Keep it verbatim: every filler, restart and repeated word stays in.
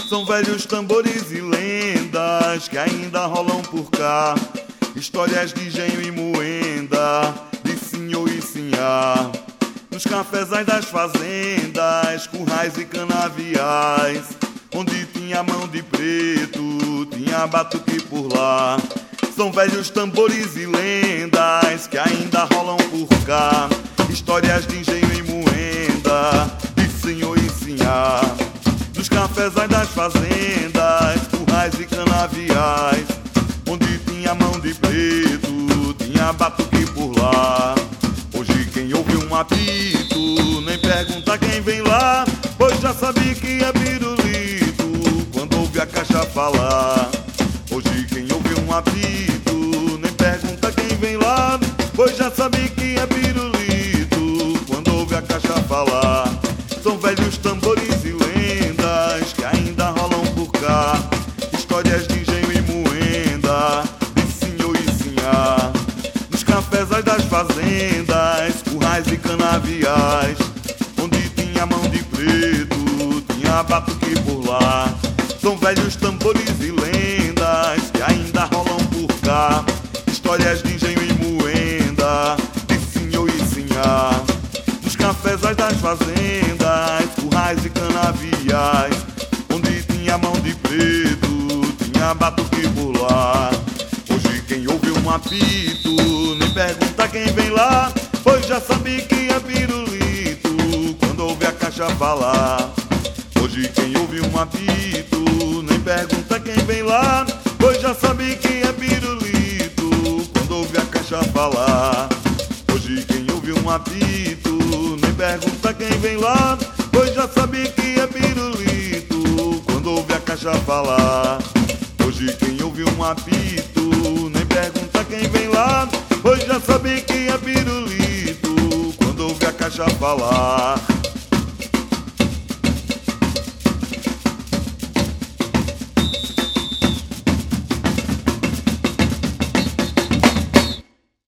São velhos tambores e lendas que ainda rolam por cá, histórias de engenho e moenda, de senhor e sinhá. Nos cafezais das fazendas, currais e canaviais, onde tinha mão de preto, tinha batuque por lá. São velhos tambores e lendas que ainda rolam por cá, histórias de engenho e moenda, de senhor e sinhá. Nos cafezais das fazendas, currais e canaviais, onde tinha mão de preto, tinha batuque por lá. Hoje quem ouve um apito nem pergunta quem vem lá, pois já sabe que é pirulito quando ouve a caixa falar. Hoje quem ouve um apito nem pergunta quem vem lá, pois já sabe que é pirulito quando ouve a caixa falar. São velhos tambores e lendas que ainda rolam por cá, histórias de engenho e moenda, de senhor e sinhá. Nos cafezais das fazendas, currais e canaviais, onde tinha mão de preto, tinha batuque por lá. São velhos tambores e lendas que ainda rolam por cá, histórias de engenho e moenda, de senhor e sinhá. Nos cafezais das fazendas, currais e canaviais, onde tinha mão de preto, tinha batuque por lá. Hoje quem ouve um apito nem pergunta quem vem lá, pois já sabe que é pirulito quando ouve a caixa falar. Hoje quem ouve um apito nem pergunta quem vem lá, pois já sabe que é pirulito quando ouve a caixa falar. Hoje quem ouve um apito nem pergunta quem vem lá, pois já sabe que é pirulito quando ouve a caixa falar. Hoje quem ouve um apito nem pergunta quem vem lá, pois já sabe que é pirulito quando ouve a caixa falar.